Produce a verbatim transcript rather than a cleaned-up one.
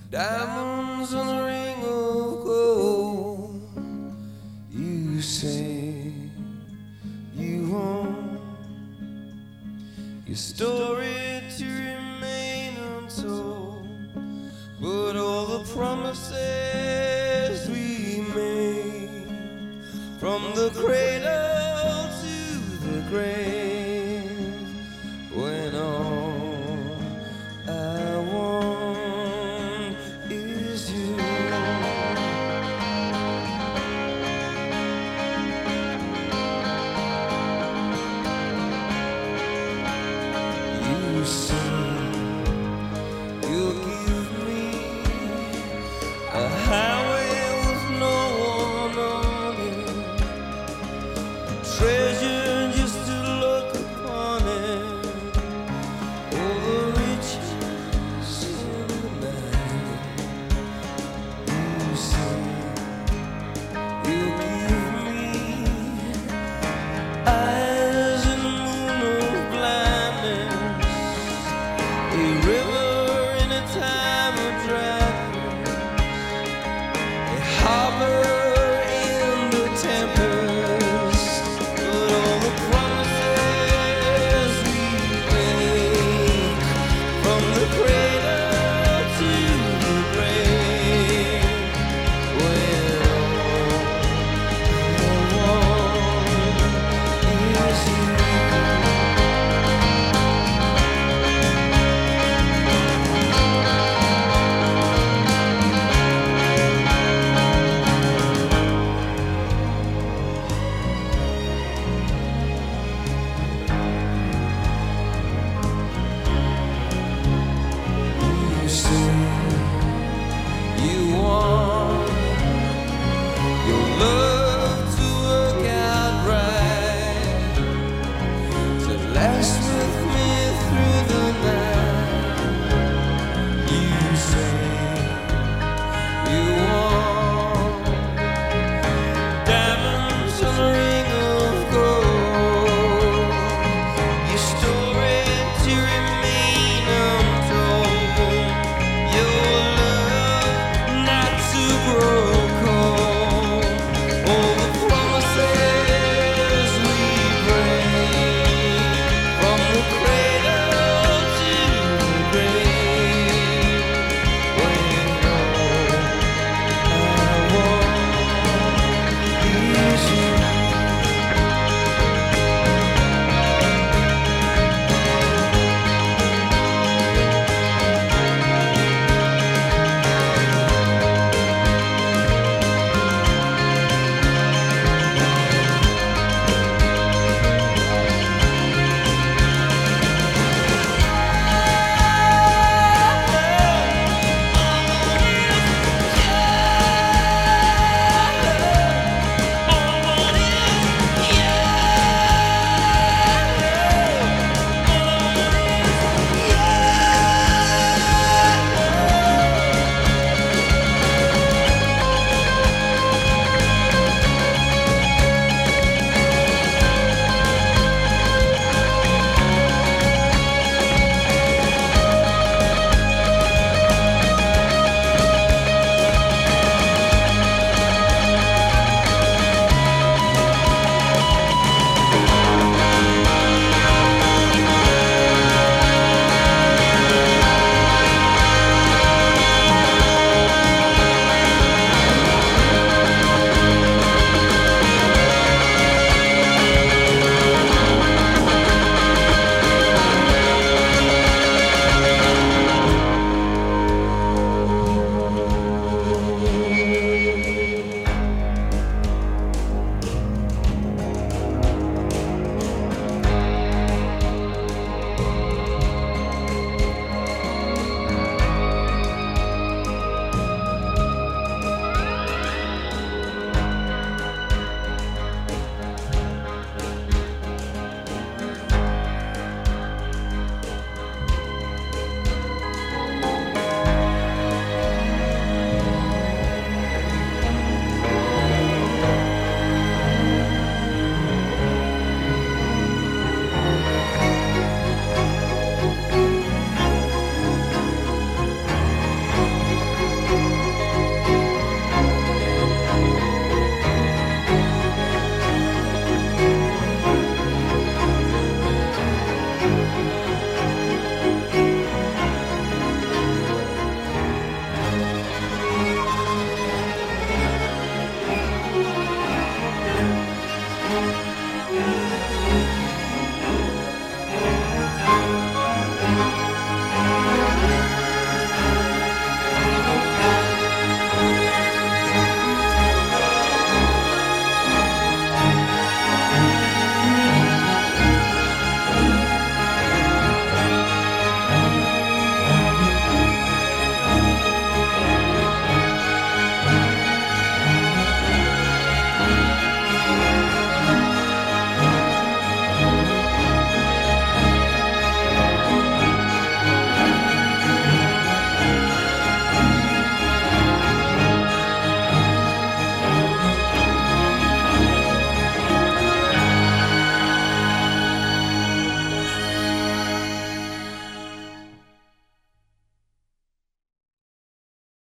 Diamonds on a ring of gold. You say you want your story to remain untold, but all the promises we made, from the cradle to the grave, when all I want is you. You say you'll give me a highway with no one on it, treasure just to look upon it, all the riches in the night. You say you'll give me eyes in the moon of blindness, a river in a time of dryness, a harbor in the tempest, but all the promises we make, from the cradle to the grave, when all I want is you. You say